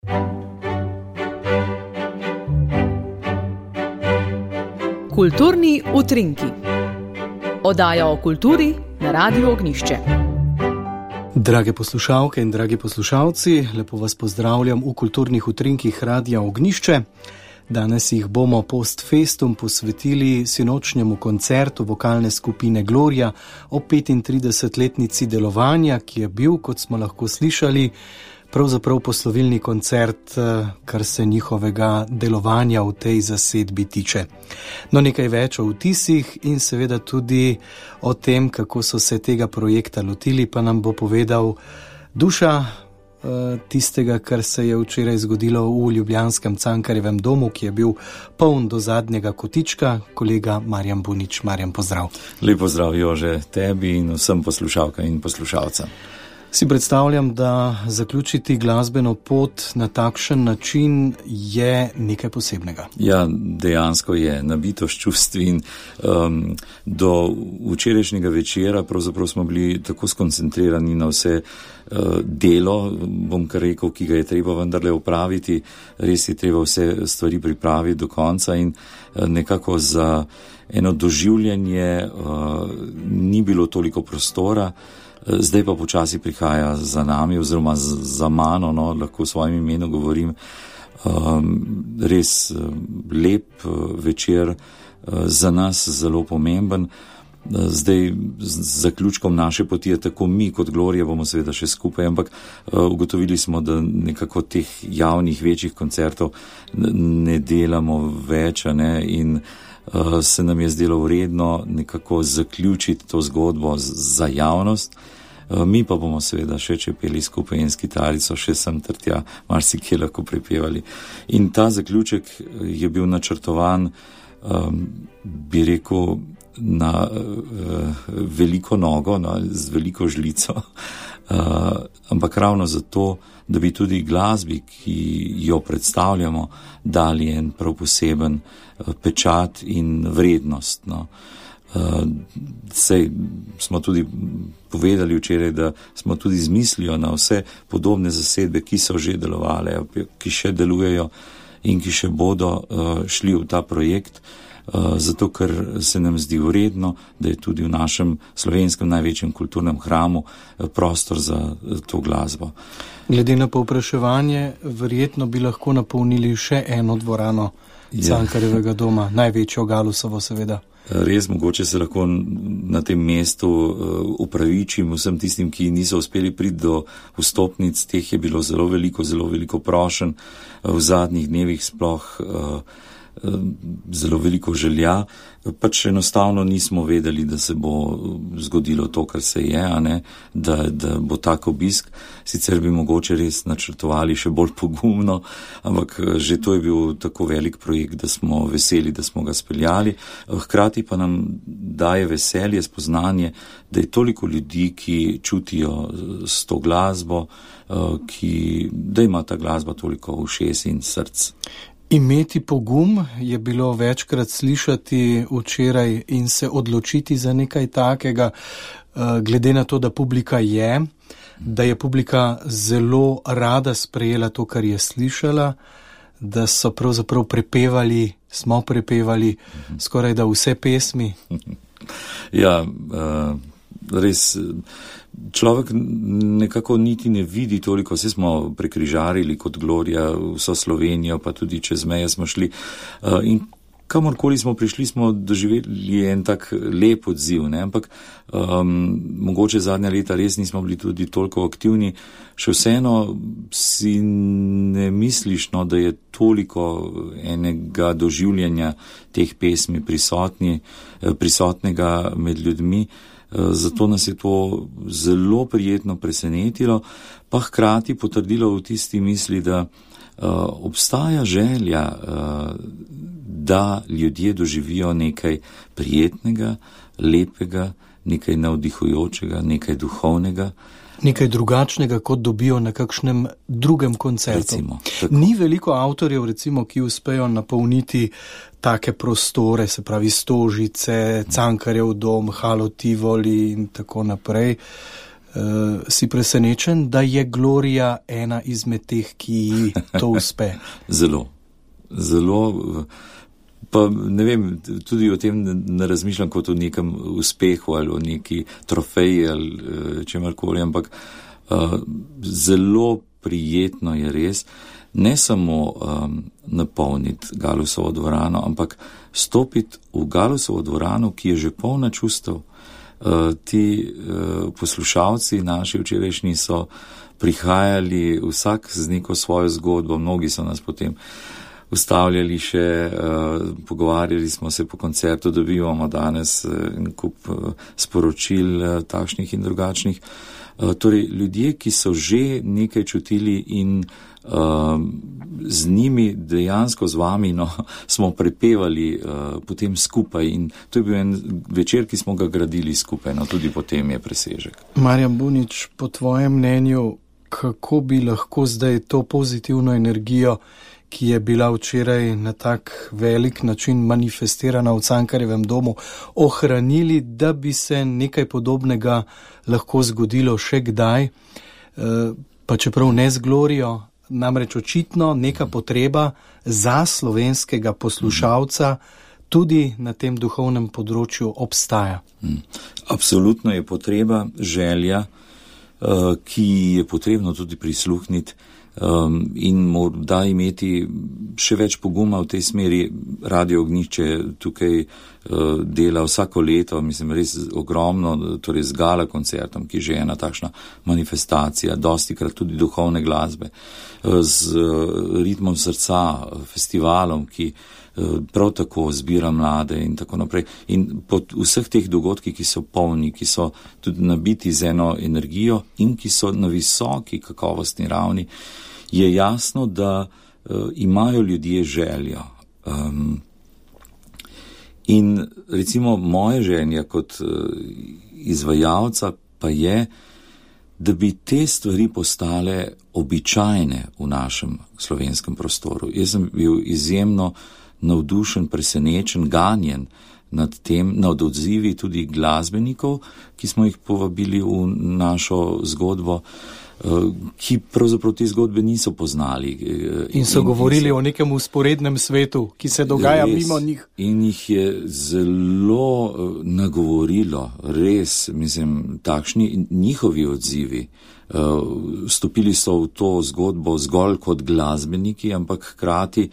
Kulturni utrinki. Oddaja o kulturi na Radiu Ognjišče. Drage poslušalke in dragi poslušalci, lepo vas pozdravljam v kulturnih utrinkih Radia Ognjišče. Danes jih bomo post festum posvetili sinočnjemu koncertu vokalne skupine Gloria o 35-letnici delovanja, ki je bil, kot smo lahko slišali, pravzaprav poslovilni koncert, kar se njihovega delovanja v tej zasedbi tiče. No, nekaj več o vtisih in seveda tudi o tem, kako so se tega projekta lotili, pa nam bo povedal duša tistega, kar se je včeraj zgodilo v ljubljanskem Cankarjevem domu, ki je bil poln do zadnjega kotička, kolega Marjan Bunič. Marjan, pozdrav. Lep pozdrav, Jože, tebi in vsem poslušalkam in poslušalcem. Si predstavljam, da zaključiti glasbeno pot na takšen način je nekaj posebnega. Ja, dejansko je nabitost čustv in do včerajšnjega večera pravzaprav smo bili tako skoncentrirani na vse delo, bom kar rekel, ki ga je treba vendarle opraviti. Res je treba vse stvari pripraviti do konca in nekako za eno doživljanje ni bilo toliko prostora. Zdaj pa počasi prihaja za nami oziroma za mano, no, lahko v svojem imenu govorim, res lep večer, za nas zelo pomemben. Zdaj z zaključkom naše poti je tako mi kot Gloria bomo seveda še skupaj, ampak ugotovili smo, da nekako teh javnih večjih koncertov ne delamo več, ne, in se nam je zdelo vredno nekako zaključiti to zgodbo za javnost. Mi pa bomo seveda še čepeli skupaj in s kitarico še sem ter tja, marsikje lahko pripevali. In ta zaključek je bil načrtovan, bi rekel, na veliko nogo, z veliko žlico, ampak ravno zato, da bi tudi glasbi, ki jo predstavljamo, dali en prav poseben pečat in vrednost. No. Sej smo tudi povedali včeraj, da smo tudi z mislijo na vse podobne zasedbe, ki so že delovale, ki še delujejo in ki še bodo šli v ta projekt, zato ker se nam zdi vredno, da je tudi v našem slovenskem največjem kulturnem hramu prostor za to glasbo. Glede na povpraševanje, verjetno bi lahko napolnili še eno dvorano Cankarjevega doma, največjo Galusovo seveda. Res, mogoče se lahko na tem mestu upravičim vsem tistim, ki niso uspeli priti do vstopnic. Teh je bilo zelo veliko prošenj v zadnjih dnevih, sploh zelo veliko želja. Pač enostavno nismo vedeli, da se bo zgodilo to, kar se je, a ne, da bo tak obisk. Sicer bi mogoče res načrtovali še bolj pogumno, ampak že to je bil tako velik projekt, da smo veseli, da smo ga speljali. Hkrati pa nam daje veselje, spoznanje, da je toliko ljudi, ki čutijo s to glasbo, da ima ta glasba toliko ušes in src. Imeti pogum je bilo večkrat slišati včeraj in se odločiti za nekaj takega, glede na to, da publika je, da je publika zelo rada sprejela to, kar je slišala, da so pravzaprav smo prepevali skoraj da vse pesmi. Ja, res, človek nekako niti ne vidi toliko, vse smo prekrižarili kot Gloria vso Slovenijo, pa tudi čez meje smo šli in kamorkoli smo prišli, smo doživeli en tak lep odziv, ne? Ampak mogoče zadnja leta res nismo bili tudi toliko aktivni, še vseeno si ne misliš, no, da je toliko enega doživljanja teh pesmi prisotnega med ljudmi. Zato nas je to zelo prijetno presenetilo, pa hkrati potrdilo v tisti misli, da obstaja želja, da ljudje doživijo nekaj prijetnega, lepega, nekaj navdihujočega, nekaj duhovnega. Nekaj drugačnega, kot dobijo na kakšnem drugem koncertu. Recimo, ni veliko avtorjev, recimo, ki uspejo napolniti take prostore, se pravi Stožice, Cankarjev dom, Halo Tivoli in tako naprej. Si presenečen, da je Gloria ena izmed teh, ki ji to uspe? Zelo. Pa ne vem, tudi o tem ne razmišljam kot o nekem uspehu ali o neki trofeji ali čemarkoli, ampak zelo prijetno je res ne samo napolniti Galusovo dvorano, ampak stopiti v Galusovo dvorano, ki je že polna čustev. Ti poslušalci naši včerajšnji so prihajali vsak z neko svojo zgodbo, mnogi so nas potem ustavljali še, pogovarjali smo se po koncertu, dobivamo danes en kup sporočil takšnih in drugačnih. Torej, ljudje, ki so že nekaj čutili in z njimi dejansko z vami smo prepevali potem skupaj in to je bil en večer, ki smo ga gradili skupaj, tudi potem je presežek. Marjan Bunič, po tvojem mnenju, kako bi lahko zdaj to pozitivno energijo, ki je bila včeraj na tak velik način manifestirana v Cankarjevem domu, ohranili, da bi se nekaj podobnega lahko zgodilo še kdaj, pa čeprav ne z Glorijo, namreč očitno neka potreba za slovenskega poslušalca tudi na tem duhovnem področju obstaja. Absolutno je potreba, želja, ki je potrebno tudi prisluhniti in morda imeti še več poguma v tej smeri. Radio Ognjišče tukaj dela vsako leto, mislim, res ogromno, torej z gala koncertom, ki je že ena takšna manifestacija, dostikrat tudi duhovne glasbe, z ritmom srca, festivalom, ki prav tako zbira mlade in tako naprej. In po vseh teh dogodkih, ki so polni, ki so tudi nabiti z eno energijo in ki so na visoki kakovostni ravni, je jasno, da imajo ljudje željo. In recimo moja želja kot izvajalca pa je, da bi te stvari postale običajne v našem slovenskem prostoru. Jaz sem bil izjemno navdušen, presenečen, ganjen nad tem, nad odzivi tudi glasbenikov, ki smo jih povabili v našo zgodbo, ki pravzaprav te zgodbe niso poznali. In so govorili o nekem usporednem svetu, ki se dogaja res, mimo njih. In jih je zelo nagovorilo, res, mislim, takšni njihovi odzivi. Vstopili so v to zgodbo zgolj kot glasbeniki, ampak hkrati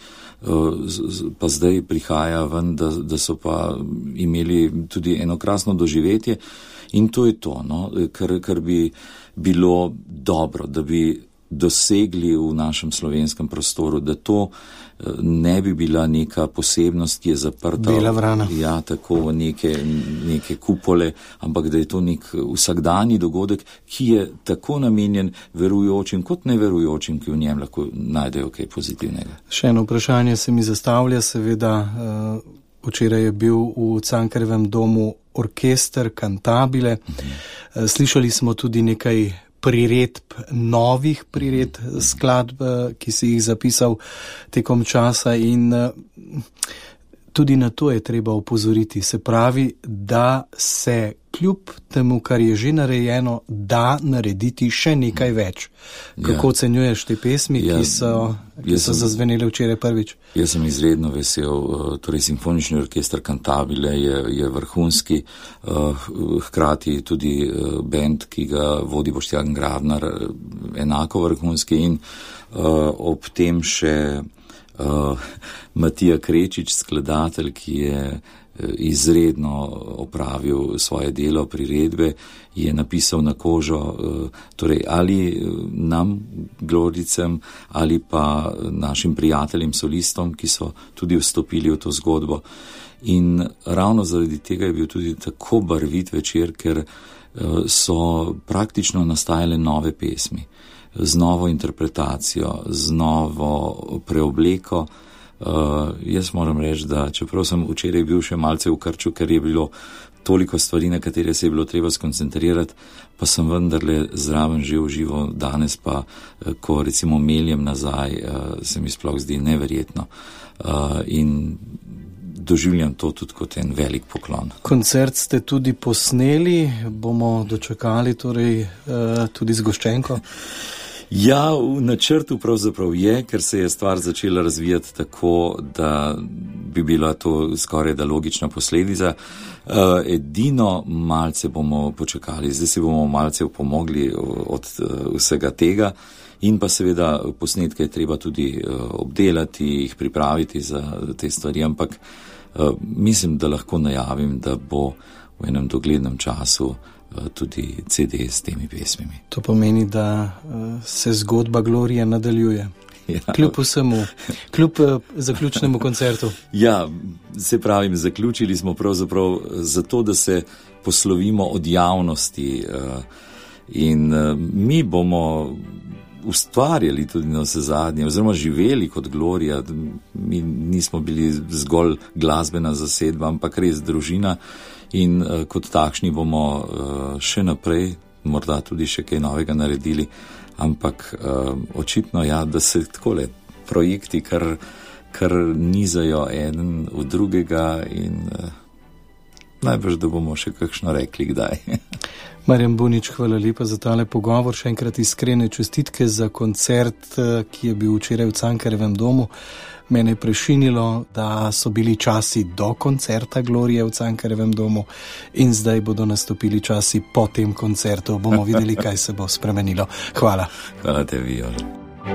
pa zdaj prihaja ven, da so pa imeli tudi eno krasno doživetje. In to je to, kar bi bilo dobro, da bi dosegli v našem slovenskem prostoru, da to ne bi bila neka posebnost, ki je zaprta. Bela vrana. Ja, tako neke kupole, ampak da je to nek vsakdanji dogodek, ki je tako namenjen verujočim kot neverujočim, ki v njem lahko najdejo kaj pozitivnega. Še eno vprašanje se mi zastavlja, seveda, včeraj je bil v Cankarjevem domu orkester Cantabile. Slišali smo tudi nekaj priredb, novih priredb skladb, ki si jih zapisal tekom časa in tudi na to je treba opozoriti. Se pravi, da se kljub temu, kar je že narejeno, da narediti še nekaj več. Kako ocenjuješ te pesmi, ki so zazvenele včeraj prvič? Jaz sem izredno vesel. Torej, simfonični orkester Cantabile je vrhunski, hkrati tudi bend, ki ga vodi Boštjan Grabnar, enako vrhunski in ob tem še Matija Krečič, skladatelj, ki je izredno opravil svoje delo priredbe, je napisal na kožo, torej ali nam, Gloricem, ali pa našim prijateljem, solistom, ki so tudi vstopili v to zgodbo. In ravno zaradi tega je bil tudi tako barvit večer, ker so praktično nastajale nove pesmi, z novo interpretacijo, z novo preobleko. Jaz moram reči, da čeprav sem včeraj bil še malce v krču, ker je bilo toliko stvari, na katere se je bilo treba skoncentrirati, pa sem vendarle zraven že užival. Danes pa, ko recimo meljem nazaj, se mi sploh zdi neverjetno. In doživljam to tudi kot en velik poklon. Koncert ste tudi posneli, bomo dočakali torej tudi z goščenko? Ja, v načrtu pravzaprav je, ker se je stvar začela razvijati tako, da bi bila to skoraj da logična posledica. Edino malce bomo počakali, zdaj si bomo malce pomogli od vsega tega in pa seveda posnetke je treba tudi obdelati, jih pripraviti za te stvari, ampak mislim, da lahko najavim, da bo v enem doglednem času tudi CD s temi pesmimi. To pomeni, da se zgodba Glorije nadaljuje. Ja. Kljub vsemu, kljub zaključnemu koncertu. Ja, se pravim, zaključili smo pravzaprav zato, da se poslovimo od javnosti in mi bomo ustvarjali tudi na vse zadnje, oziroma živeli kot Glorija. Mi nismo bili zgolj glasbena zasedba, ampak res družina in kot takšni bomo še naprej, morda tudi še kaj novega naredili, ampak očitno ja, da se takole projekti kar nizajo eden v drugega in najbrž, da bomo še kakšno rekli kdaj. Marjan Bunič, hvala lepa za tale pogovor. Še enkrat iskrene čestitke za koncert, ki je bil včeraj v Cankarjevem domu. Mene je prešinilo, da so bili časi do koncerta Glorije v Cankarjevem domu in zdaj bodo nastopili časi po tem koncertu. Bomo videli, kaj se bo spremenilo. Hvala. Hvala tebi, Jože.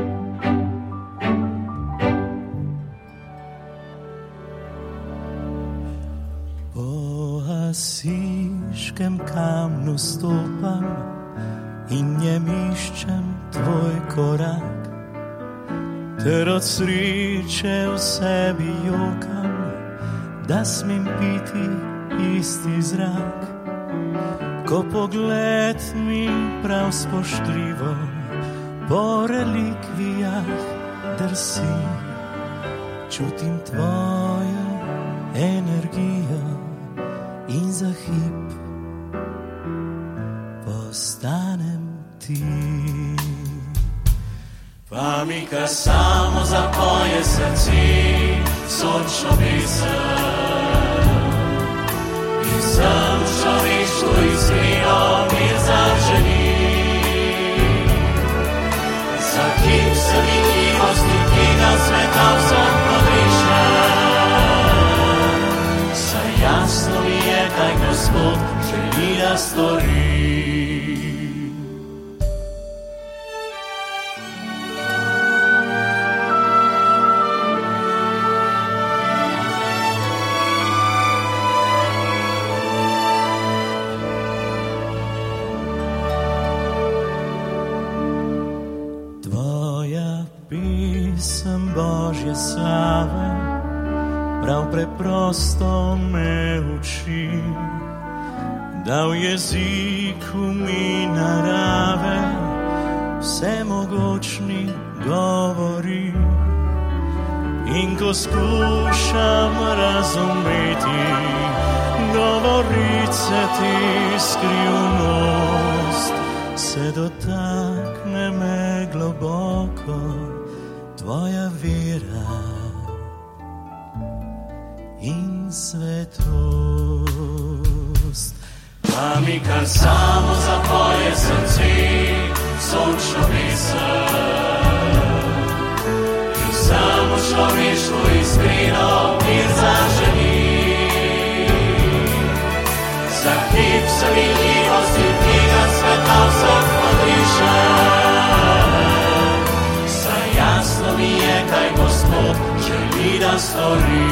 Asiškem kamnu stopam in njem iščem tvoj korak, ter od sreče v sebi jokam, da smem piti isti zrak. Ko pogled mi prav spoštljivo po relikvijah drsi, čutim tvojo energijo in za hip postanem ti. Pa mi kar samo zapoje srce sončno pesem in sem človeštvo iskreno mir zaželi. Za hip sredivosti tega sveta vsem podrešen, saj jasno mi je, kaj Gospod želi da stori. Tvoja pesem Božje slave prav preprosto me uči, da v jeziku mi narave vsemogočni govori. In ko skušam razumeti govorice ti skrivnost, se dotakne me globoko tvoja vera in svetost. Pa mi kar samo zapoje srce sončno pesem in samo človeštvo iskreno mir zaželi. Za hip sredivosti tega sveta vseh podrešen, saj jasno mi je, kaj Gospod želi da stori.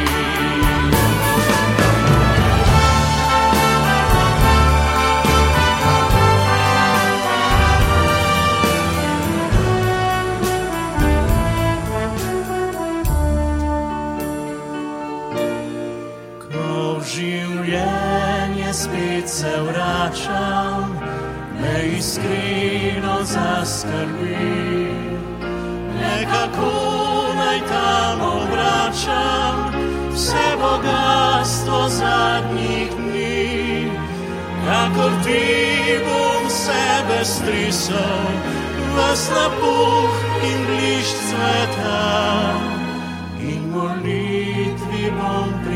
Spet se vračam, me iskreno zaskrbi. Nekako naj tam obračam vse bogatstvo zadnjih dni. Kakor ti bom sebe strisal, vas napuh in blišč cveta in molitvi bom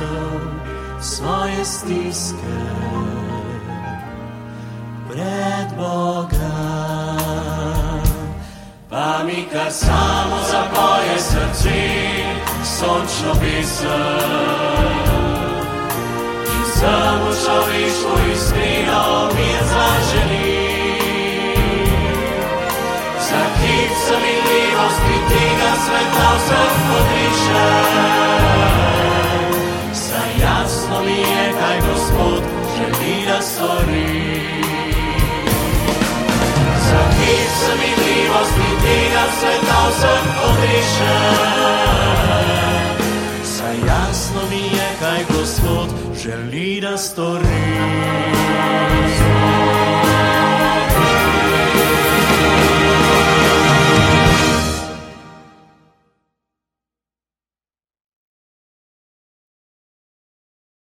nesel svoje stiske pred Boga. Pa mi kar samo zapoje srce sončno pesem in samo človeštvu iskreno mir zaželi. Za hip zavidljivosti tega sveta vseh podriše. Saj jasno mi je, kaj Gospod želi, da stori. Za hip zavidljivosti tega sveta vseh podriše. Saj jasno mi je, kaj Gospod želi, da stori.